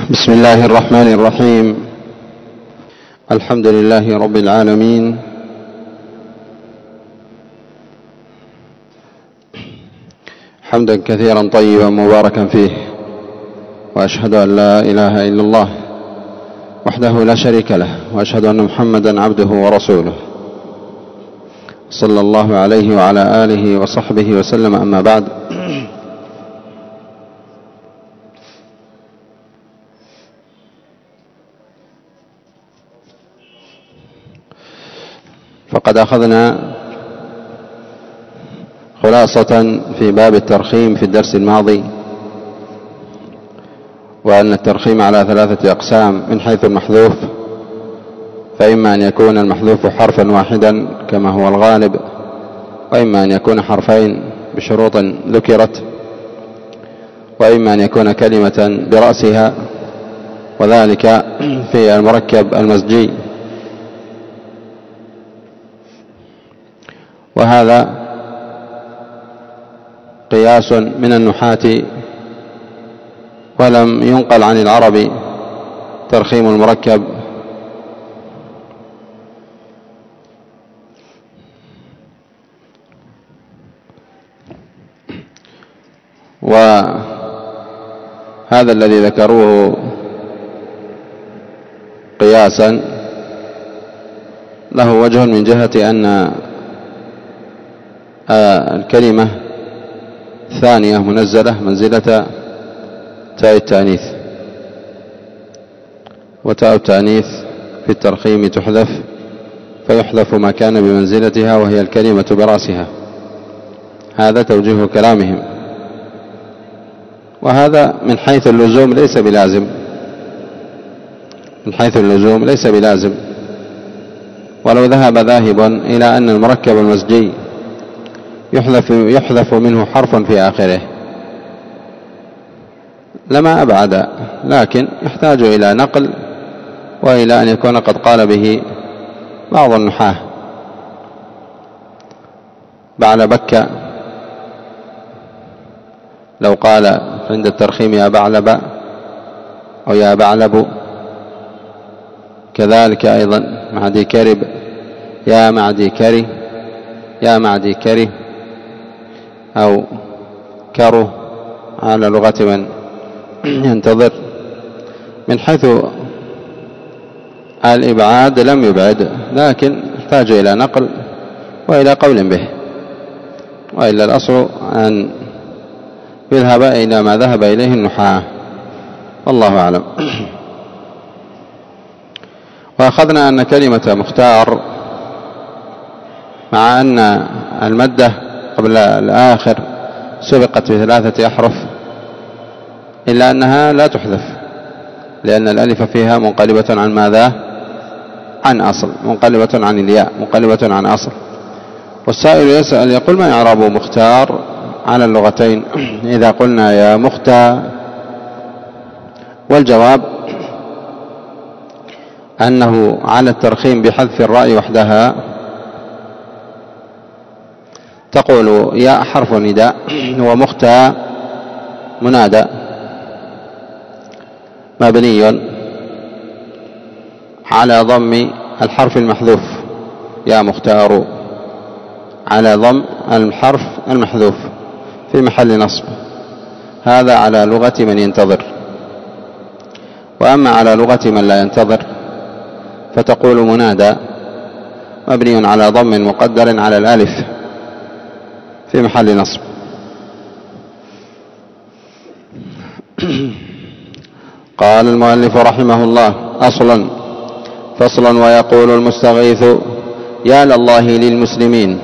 بسم الله الرحمن الرحيم. الحمد لله رب العالمين، حمدا كثيرا طيبا مباركا فيه، وأشهد أن لا إله إلا الله وحده لا شريك له، وأشهد أن محمدا عبده ورسوله صلى الله عليه وعلى آله وصحبه وسلم. أما بعد، فقد أخذنا خلاصة في باب الترخيم في الدرس الماضي، وأن الترخيم على 3 أقسام من حيث المحذوف، فإما أن يكون المحذوف حرفا واحدا كما هو الغالب، وإما أن يكون حرفين بشروط ذكرت، وإما أن يكون كلمة برأسها، وذلك في المركب المزجي. وهذا قياس من النحاة، ولم ينقل عن العرب ترخيم المركب، وهذا الذي ذكروه قياسا له وجه من جهة أن الكلمة الثانية منزلة منزلة تاء التأنيث، وتاء التأنيث في الترخيم تحذف، فيحذف ما كان بمنزلتها وهي الكلمة برأسها. هذا توجيه كلامهم، وهذا من حيث اللزوم ليس بلازم، من حيث اللزوم ليس بلازم. ولو ذهب ذاهب إلى أن المركب المزجي يحذف منه حرف في آخره لما أبعد، لكن يحتاج إلى نقل، وإلى أن يكون قد قال به بعض النحاة. بعلبك لو قال عند الترخيم يا بعلب أو يا بعلب، كذلك أيضا معدي كرب يا معدي كري، يا معدي كري، أو كره على لغة من ينتظر. من حيث الإبعاد لم يبعد، لكن يحتاج إلى نقل وإلى قول به، وإلا الأصل أن يذهب إلى ما ذهب إليه النحاة، والله أعلم. وأخذنا أن كلمة مختار مع أن المادة قبل الآخر سبقت ب3 أحرف، إلا أنها لا تحذف، لأن الألف فيها منقلبة عن ماذا؟ عن أصل، منقلبة عن الياء، منقلبة عن أصل. والسائل يسأل يقول: ما إعراب مختار على اللغتين إذا قلنا يا مختار؟ والجواب أنه على الترخيم بحذف الراء وحدها تقول يا حرف نداء، ومختار منادى مبني على ضم الحرف المحذوف، يا مختار على ضم الحرف المحذوف في محل نصب. هذا على لغة من ينتظر. وأما على لغة من لا ينتظر فتقول منادى مبني على ضم مقدر على الألف في محل نصب. قال المؤلف رحمه الله: أصلا فصلا. ويقول المستغيث: يا لله للمسلمين،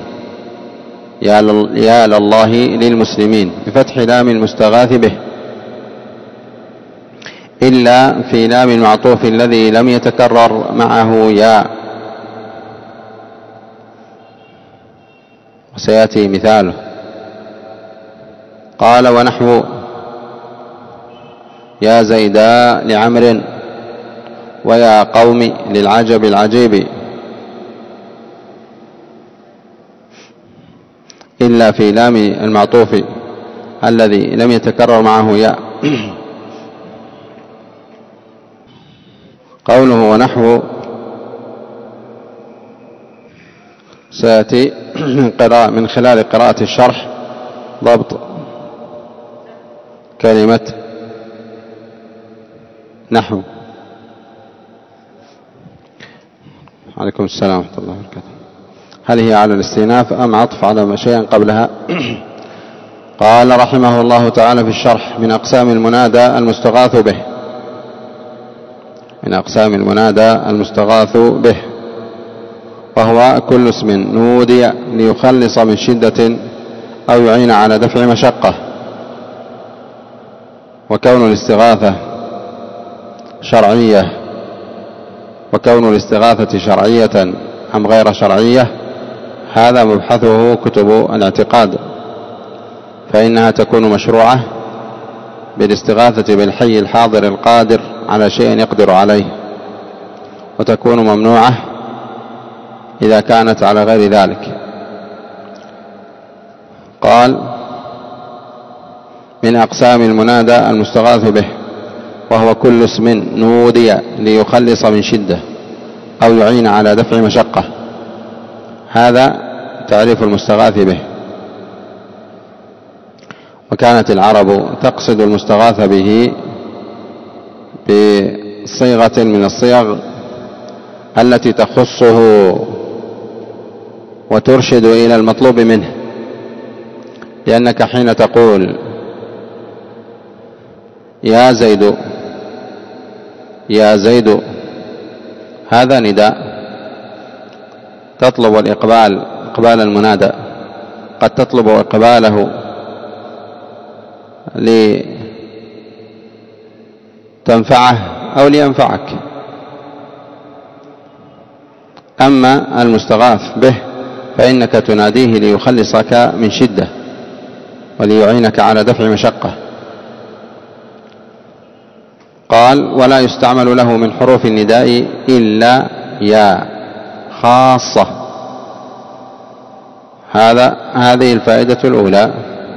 يا لله للمسلمين بفتح لام المستغاث به، إلا في لام المعطوف الذي لم يتكرر معه يا، وسيأتي مثاله. قال: ونحو يا زيداء لعمر، ويا قوم للعجب العجيب، إلا في لام المعطوف الذي لم يتكرر معه ياء. قوله ونحو سيأتي من خلال قراءة الشرح ضبط كلمة نحو. عليكم السلام ورحمة الله وبركاته. هل هي على الاستئناف أم عطف على شيء قبلها؟ قال رحمه الله تعالى في الشرح: من أقسام المنادى المستغاث به، من أقسام المنادى المستغاث به، وهو كل اسم نودي ليخلص من شدة أو يعين على دفع مشقة. وكون الاستغاثة شرعية، وكون الاستغاثة شرعية أم غير شرعية، هذا مبحثه كتب الاعتقاد، فإنها تكون مشروعة بالاستغاثة بالحي الحاضر القادر على شيء يقدر عليه، وتكون ممنوعة إذا كانت على غير ذلك. قال: من أقسام المنادى المستغاث به، وهو كل اسم نودي ليخلص من شدة أو يعين على دفع مشقة. هذا تعريف المستغاث به. وكانت العرب تقصد المستغاث به بصيغة من الصيغ التي تخصه وترشد إلى المطلوب منه، لأنك حين تقول يا زيد يا زيد، هذا نداء تطلب إقبال المنادى، قد تطلب إقباله لتنفعه أو لينفعك. أما المستغاث به فإنك تناديه ليخلصك من شدة وليعينك على دفع مشقة. قال: ولا يستعمل له من حروف النداء إلا يا خاصة. هذه الفائدة الأولى،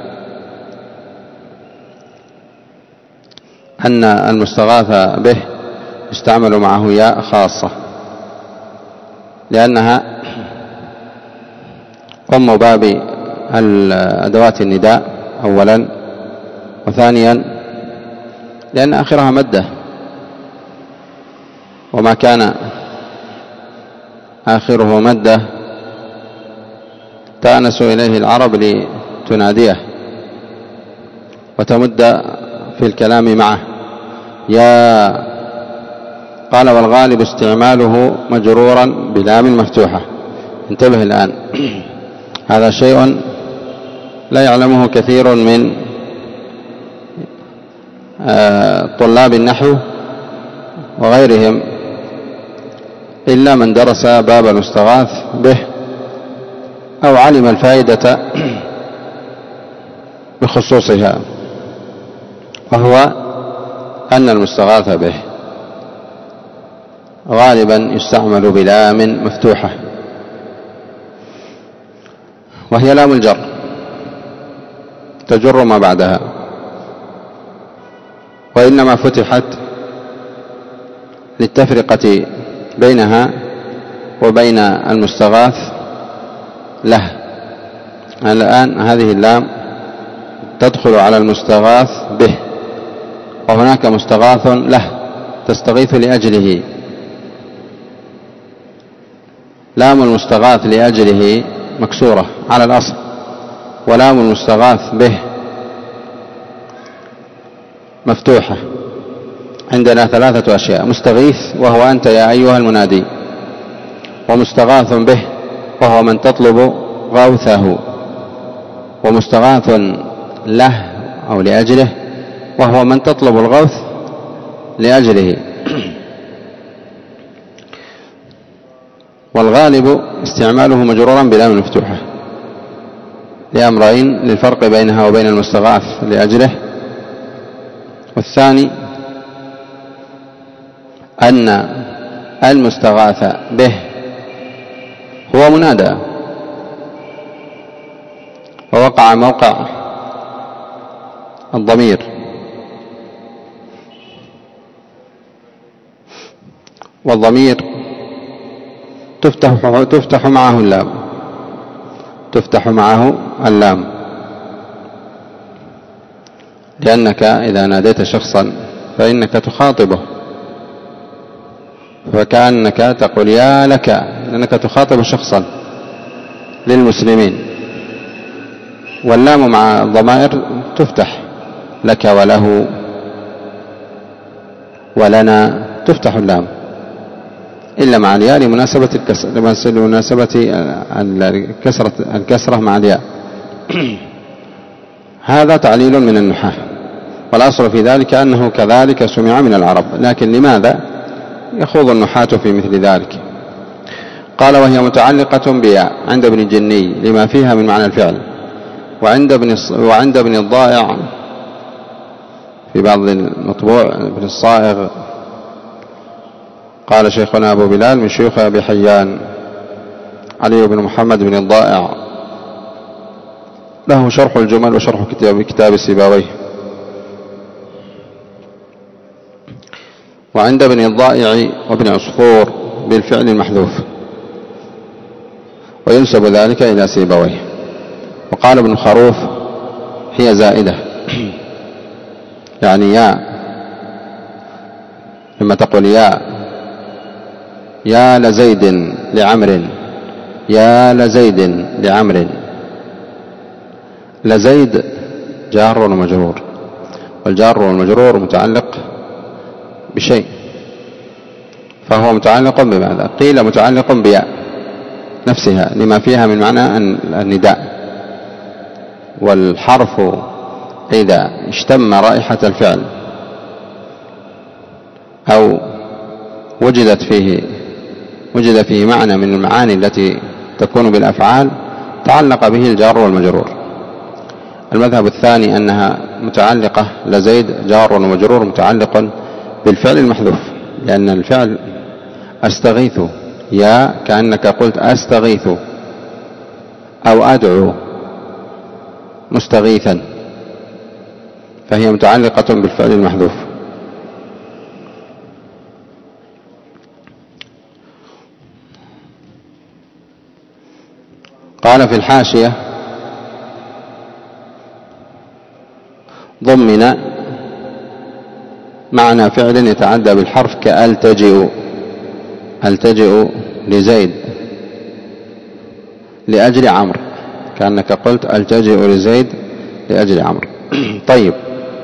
أن المستغاث به يستعمل معه ياء خاصة، لأنها أم باب أدوات النداء أولا، وثانيا لأن آخرها مدة، وما كان آخره مدة تأنس إليه العرب لتناديه وتمد في الكلام معه. يا قال: والغالب استعماله مجرورا بلام مفتوحة. انتبه الآن، هذا شيء لا يعلمه كثير من طلاب النحو وغيرهم إلا من درس باب المستغاث به أو علم الفائدة بخصوصها، وهو أن المستغاث به غالبا يستعمل بلام مفتوحة، وهي لام الجر تجر ما بعدها، وإنما فتحت للتفرقة بينها وبين المستغاث له. الآن هذه اللام تدخل على المستغاث به، وهناك مستغاث له تستغيث لأجله. لام المستغاث لأجله مكسورة على الأصل، ولام المستغاث به مفتوحة. عندنا ثلاثة أشياء: مستغيث وهو أنت يا أيها المنادي، ومستغاث به وهو من تطلب غوثه، ومستغاث له أو لأجله وهو من تطلب الغوث لأجله. والغالب استعماله مجرورا بلام مفتوحة لأمرين: للفرق بينها وبين المستغاث لأجله، والثاني أن المستغاث به هو منادى، ووقع موقع الضمير والضمير تفتح معه اللام، تفتح معه اللام، لأنك إذا ناديت شخصا فإنك تخاطبه، فكأنك تقول يا لك، لأنك تخاطب شخصا للمسلمين. واللام مع الضمائر تفتح، لك وله ولنا تفتح اللام، إلا مع الياء لمناسبة الكسرة مع الياء. هذا تعليل من النحاة، والأصل في ذلك أنه كذلك سمع من العرب، لكن لماذا يخوض النحاة في مثل ذلك؟ قال وهي متعلقة بياء عند ابن الجني لما فيها من معنى الفعل، وعند ابن الضائع في بعض المطبوع ابن الصائغ. قال شيخنا أبو بلال من شيوخ أبي حيان علي بن محمد بن الضائع، له شرح الجمل وشرح كتاب سيبويه. وعند ابن الضائع وابن عصفور بالفعل المحذوف، وينسب ذلك إلى سيبويه. وقال ابن خروف هي زائدة، يعني يا، لما تقول يا لزيد لعمر، يا لزيد لعمر، لزيد جار ومجرور، والجار والمجرور متعلق بشيء، فهو متعلق بماذا؟ قيل متعلق بياء نفسها لما فيها من معنى النداء. والحرف إذا اشتم رائحة الفعل أو وجد فيه معنى من المعاني التي تكون بالأفعال تعلق به الجار والمجرور. المذهب الثاني أنها متعلقة، لزيد جار ومجرور متعلق بالفعل المحذوف، لأن الفعل أستغيث، يا كأنك قلت أستغيث أو أدعو مستغيثا، فهي متعلقة بالفعل المحذوف. قال في الحاشية ضمن معنى فعل يتعدى بالحرف كألتجئ، ألتجئ لزيد لأجل عمرو، كأنك قلت ألتجئ لزيد لأجل عمرو. طيب،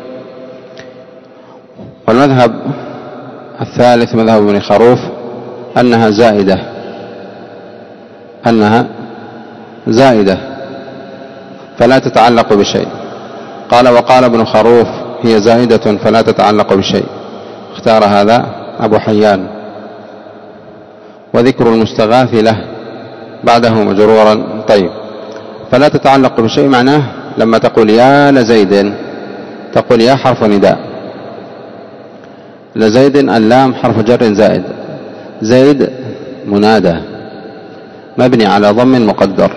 والمذهب الثالث مذهب ابن خروف أنها زائدة فلا تتعلق بشيء. قال وقال ابن خروف هي زائدة فلا تتعلق بشيء، اختار هذا أبو حيان. وذكر المستغاث له بعده مجرورا. طيب، فلا تتعلق بشيء معناه لما تقول يا لزيد تقول يا حرف نداء، لزيد اللام حرف جر زائد، زيد منادى مبني على ضم مقدر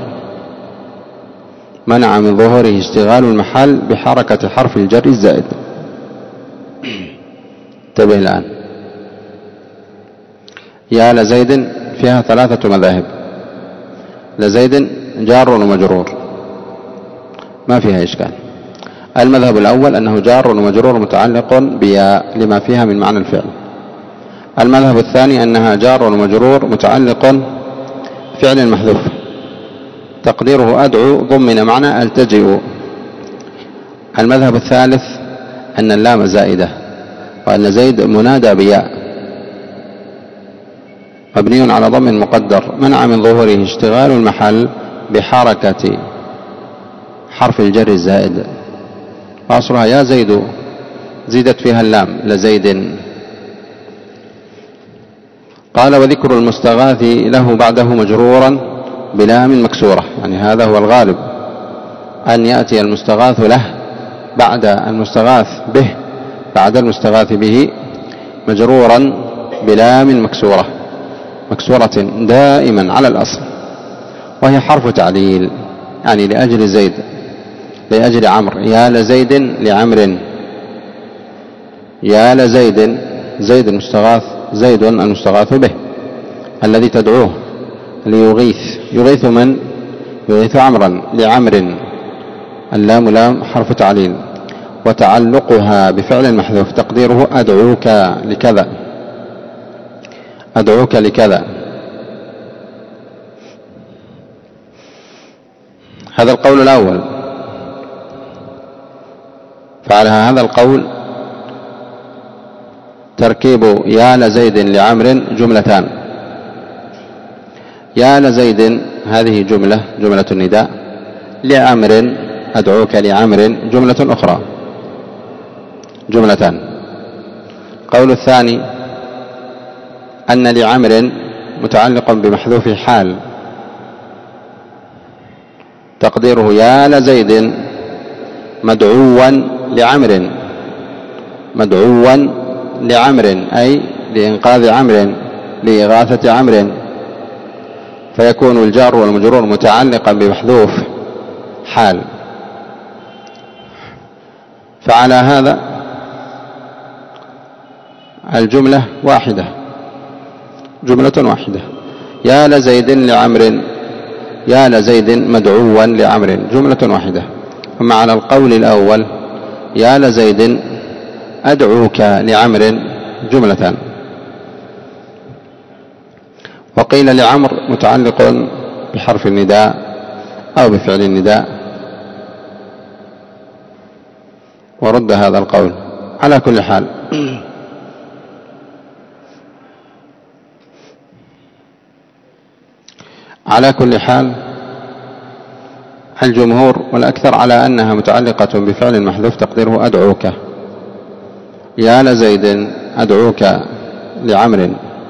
منع من ظهوره اشتغال المحل بحركة حرف الجر الزائد. انتبه الآن، يا لزيد فيها ثلاثة مذاهب. لزيد جار ومجرور ما فيها إشكال. المذهب الأول أنه جار ومجرور متعلق بيا لما فيها من معنى الفعل. المذهب الثاني أنها جار ومجرور متعلق فعل محذوف تقديره أدعو ضمن معنى ألتجئ. المذهب الثالث أن اللام زائدة وأن زيد منادى بياء مبني على ضم مقدر منع من ظهوره اشتغال المحل بحركة حرف الجر الزائد، وأصلها يا زيد زيدت فيها اللام لزيد. قال وذكر المستغاث له بعده مجرورا بلام مكسورة، يعني هذا هو الغالب أن يأتي المستغاث له بعد المستغاث به بعد المستغاث به مجرورا بلام مكسورة دائما على الأصل، وهي حرف تعليل، يعني لأجل زيد لأجل عمرو. يا لزيد لعمر، يا لزيد زيد المستغاث زيد المستغاث به الذي تدعوه يغيث من؟ يغيث عمرا لعمر، اللام لام حرف تعليل، وتعلقها بفعل محذوف تقديره أدعوك لكذا، أدعوك لكذا. هذا القول الأول. فعلى هذا القول تركيب يا لزيد لعمر جملتان. يا لزيد هذه جملة النداء، لعمر أدعوك لعمر جملة أخرى، جملتان. قول الثاني أن لعمر متعلق بمحذوف حال تقديره يا لزيد مدعوا لعمر، مدعوا لعمر أي لإنقاذ عمر، لإغاثة عمر، فيكون الجار والمجرور متعلقا بمحذوف حال. فعلى هذا الجملة واحدة، جملة واحدة، يا لزيد لعمر، يا لزيد مدعوا لعمر، جملة واحدة. أما على القول الأول يا لزيد أدعوك لعمر جملتان. وقيل لعمر متعلق بحرف النداء أو بفعل النداء، ورد هذا القول. على كل حال على كل حال الجمهور والأكثر على أنها متعلقة بفعل محذوف تقديره أدعوك، يا لزيد أدعوك لعمر.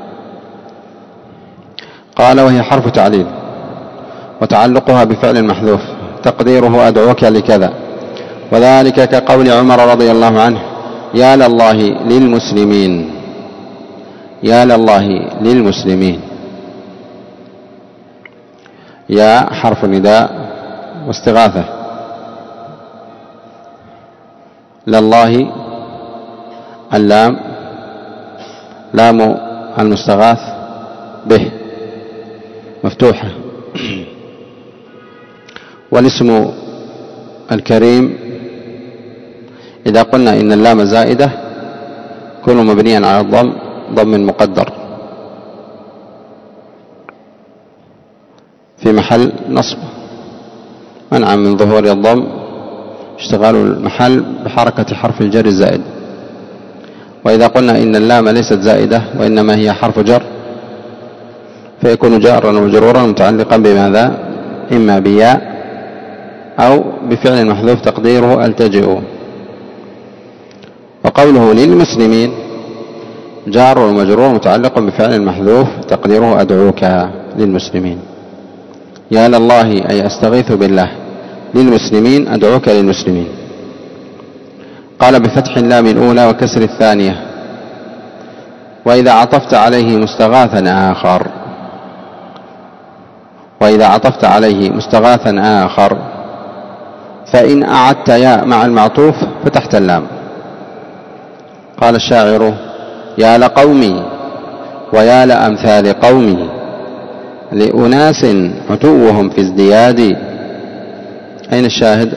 قال وهي حرف تعليل وتعلقها بفعل محذوف تقديره أدعوك لكذا، وذلك كقول عمر رضي الله عنه يا لله للمسلمين، يا لله للمسلمين. يا حرف نداء واستغاثة، لله اللام لام المستغاث به مفتوحة، والاسم الكريم إذا قلنا إن اللام زائدة يكون مبنيا على الضم ضم مقدر في محل نصب منعا من ظهور الضم، اشتغال المحل بحركة حرف الجر الزائد. وإذا قلنا إن اللام ليست زائدة وإنما هي حرف جر فيكون جارا ومجرورا متعلقا بماذا؟ إما بياء أو بفعل محذوف تقديره التجئ. وقوله للمسلمين جار ومجرور متعلق بفعل محذوف تقديره أدعوك للمسلمين. يا لله أي أستغيث بالله، للمسلمين أدعوك للمسلمين. قال بفتح اللام الأولى وكسر الثانية. وإذا عطفت عليه مستغاثا آخر، وإذا عطفت عليه مستغاثا آخر فإن أعدت يا مع المعطوف فتحت اللام. قال الشاعر يا لقومي ويا لأمثال قومي لأناس عتوهم في ازدياد. أين الشاهد؟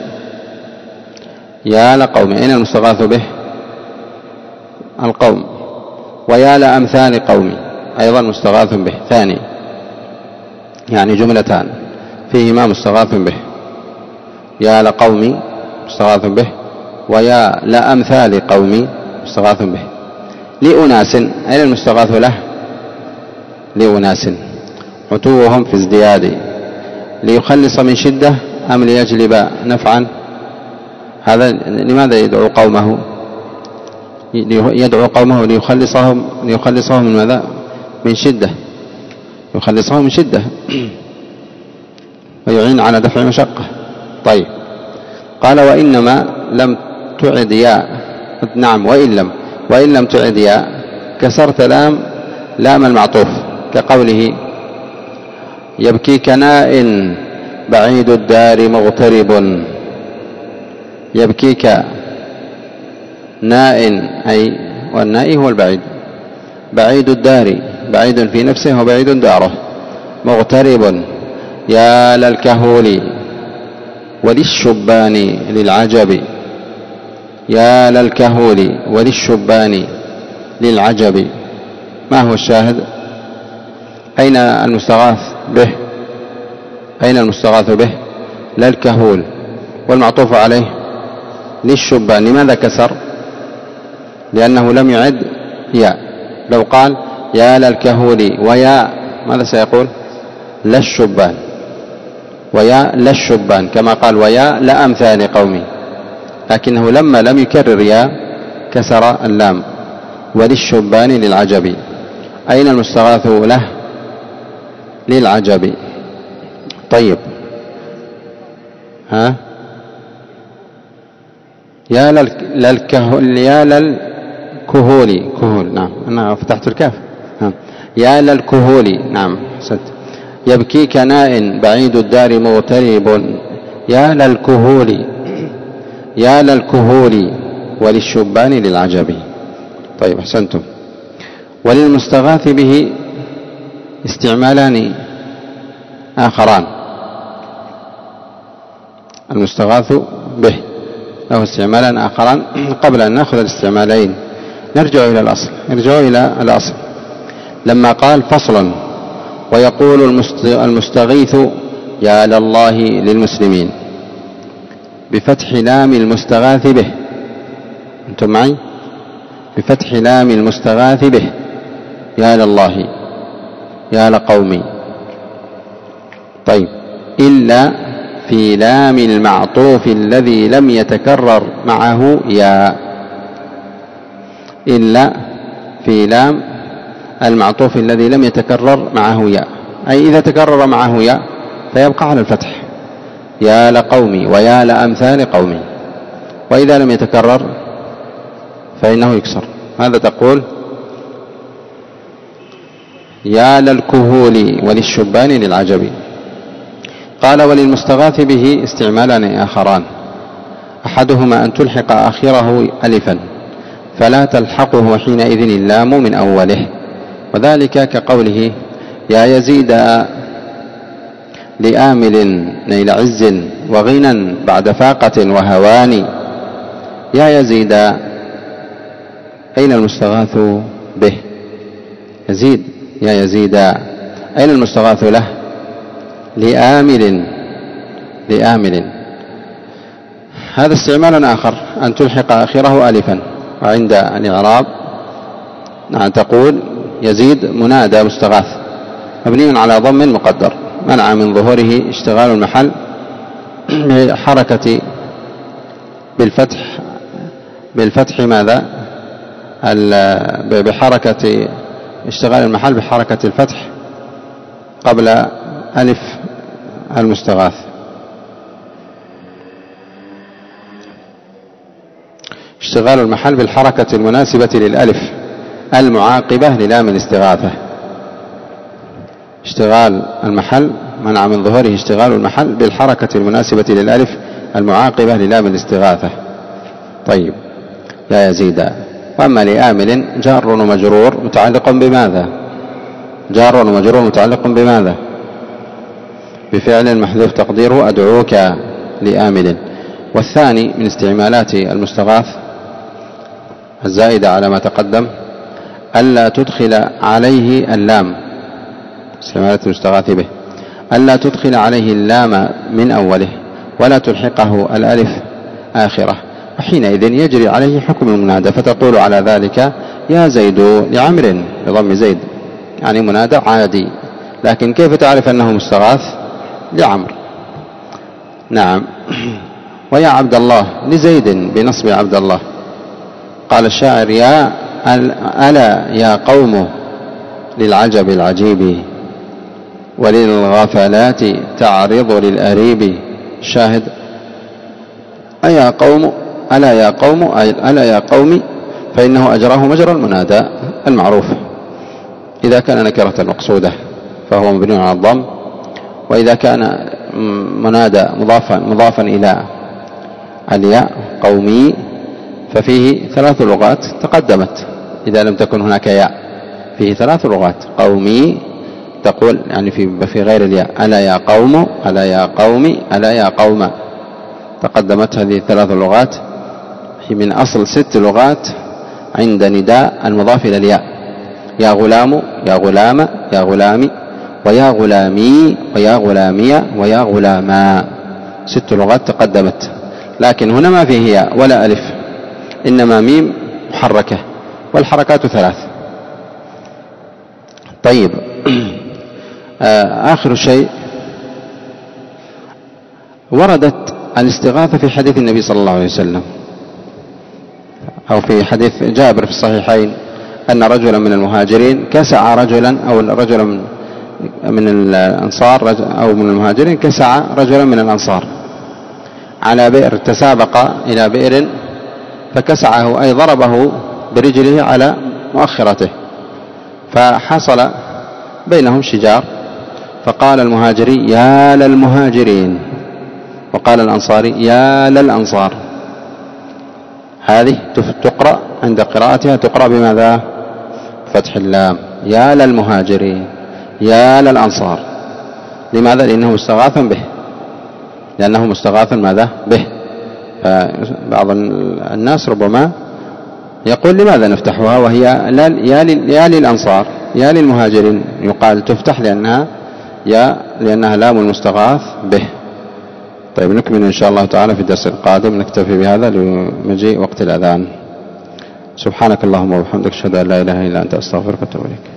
يا لقومي، أين المستغاث به؟ القوم. ويا لأمثال قومي أيضا مستغاث به ثاني، يعني جملتان فيهما مستغاث به، يا لقومي مستغاث به ويا لأمثال قومي مستغاث به. لأناس أين المستغاث له؟ لأناس عتوهم في ازدياد، ليخلص من شدة أم ليجلب نفعا؟ هذا لماذا يدعو قومه؟ يدعو قومه ليخلصهم من ماذا؟ من شدة، يخلصهم من شدة ويعين على دفع مشقة. طيب قال وإنما لم تعد يا، نعم وإن لم تعد يا كسرت لام المعطوف كقوله يبكيك ناء بعيد الدار مغترب. يبكيك ناء أي والناء هو البعيد، بعيد الدار، بعيد في نفسه وبعيد داره. مغترب يا للكهول وللشبان للعجب، يا للكهول وللشبان للعجب. ما هو الشاهد؟ أين المستغاث به؟ أين المستغاث به؟ للكهول، والمعطوف عليه للشبان. لماذا كسر؟ لأنه لم يعد ياء. لو قال يا للكهول ويا، ماذا سيقول؟ للشبان، ويا للشبان، كما قال ويا لأمثال قومي، لكنه لما لم يكرر يا كسر اللام. وللشبان للعجب. أين المستغاث له؟ للعجب. طيب، ها، يا للكهول، يا للكهول، كهول، نعم أنا فتحت الكاف. يا للكهول، نعم حسنت. يبكيك ناء بعيد الدار مغترب، يا للكهول، يا للكهول وللشبان للعجب. طيب أحسنتم. وللمستغاث به استعمالان آخران. المستغاث به له استعمالان آخران. قبل أن نأخذ الاستعمالين نرجع إلى الأصل. لما قال فصل ويقول المستغيث يا لله للمسلمين بفتح لام المستغاث به. أنتم معي؟ بفتح لام المستغاث به، يا لله، يا لقومي. طيب، إلا في لام المعطوف الذي لم يتكرر معه يا، إلا في لام المعطوف الذي لم يتكرر معه يا، أي إذا تكرر معه يا فيبقى على الفتح، يا لقومي ويا لأمثال قومي. وإذا لم يتكرر فإنه يكسر. ماذا تقول؟ يا للكهول وللشبان للعجب. قال وللمستغاث به استعمالان آخران. أحدهما أن تلحق آخره ألفا فلا تلحقه حينئذ اللام من أوله، وذلك كقوله يا يزيد لآمل نيل عز وغنى بعد فاقة وهوان. يا يزيد، أين المستغاث به؟ يزيد، يا يزيد، أين المستغاث له؟ لآمل. هذا استعمال آخر، أن تلحق آخره ألفا. وعند الإعراب تقول يزيد منادى مستغاث مبني على ضم مقدر منع من ظهوره اشتغال المحل بحركة بالفتح ماذا؟ بحركة اشتغال المحل بحركة الفتح قبل ألف المستغاث. اشتغال المحل بالحركة المناسبة للألف المعاقبة للام الاستغاثة. اشتغال المحل منع من ظهوره اشتغال المحل بالحركة المناسبة للألف المعاقبة للام الاستغاثة. طيب، يا يزيد. وأما لآمل جار ومجرور متعلق بماذا؟ جار ومجرور متعلق بماذا؟ بفعل محذوف تقديره أدعوك لآمل. والثاني من استعمالات المستغاث الزائدة على ما تقدم ألا تدخل عليه اللام. استعمالات المستغاث به ألا تدخل عليه اللام من أوله ولا تلحقه الألف آخره، وحينئذ يجري عليه حكم المنادى، فتقول على ذلك يا زيد لعمر بضم زيد، يعني منادى عادي، لكن كيف تعرف أنه مستغاث؟ لعمر. نعم. ويا عبد الله لزيد بنصب عبد الله. قال الشاعر يا ألا يا قوم للعجب العجيب وللغفلات تعرض للأريب. شاهد أيا قوم، ألا يا قوم، ألا يا قومي، فإنه أجراه مجرى المنادى المعروف. إذا كان نكرة مقصودة فهو مبني على الضم، وإذا كان منادى مضافا إلى الياء قومي ففيه ثلاث لغات تقدمت إذا لم تكن هناك ياء. فيه 3 لغات. قومي تقول يعني في غير الياء، ألا يا قوم، ألا يا قومي، ألا يا قوم. تقدمت هذه 3 لغات، هي من أصل 6 لغات عند نداء المضاف إلى الياء. يا غلام، يا غلام، يا غلامي، ويا غلامي، ويا غلامي، ويا غلاما. 6 لغات تقدمت، لكن هنا ما فيه ياء ولا ألف، إنما ميم محركة، والحركات 3. طيب، آخر شيء وردت الاستغاثة في حديث النبي صلى الله عليه وسلم، أو في حديث جابر في الصحيحين، أن رجلا من المهاجرين كسع رجلا، أو رجلا من الأنصار أو من المهاجرين كسع رجلا من الأنصار على بئر، تسابق إلى بئر فكسعه، أي ضربه برجله على مؤخرته، فحصل بينهم شجار، فقال المهاجري يا للمهاجرين، وقال الأنصاري يا للأنصار. هذه تقرأ عند قراءتها تقرأ بماذا؟ فتح اللام، يا للمهاجرين، يا للأنصار. لماذا؟ لأنه مستغاث به، لأنه مستغاث ماذا؟ به. بعض الناس ربما يقول لماذا نفتحها وهي يا للأنصار، يا للمهاجرين؟ يقال تفتح لأنها لام المستغاث به. طيب، نكمل إن شاء الله تعالى في الدرس القادم، نكتفي بهذا لمجيء وقت الأذان. سبحانك اللهم وبحمدك، أشهد أن لا إله إلا أنت، أستغفرك وأتوب إليك.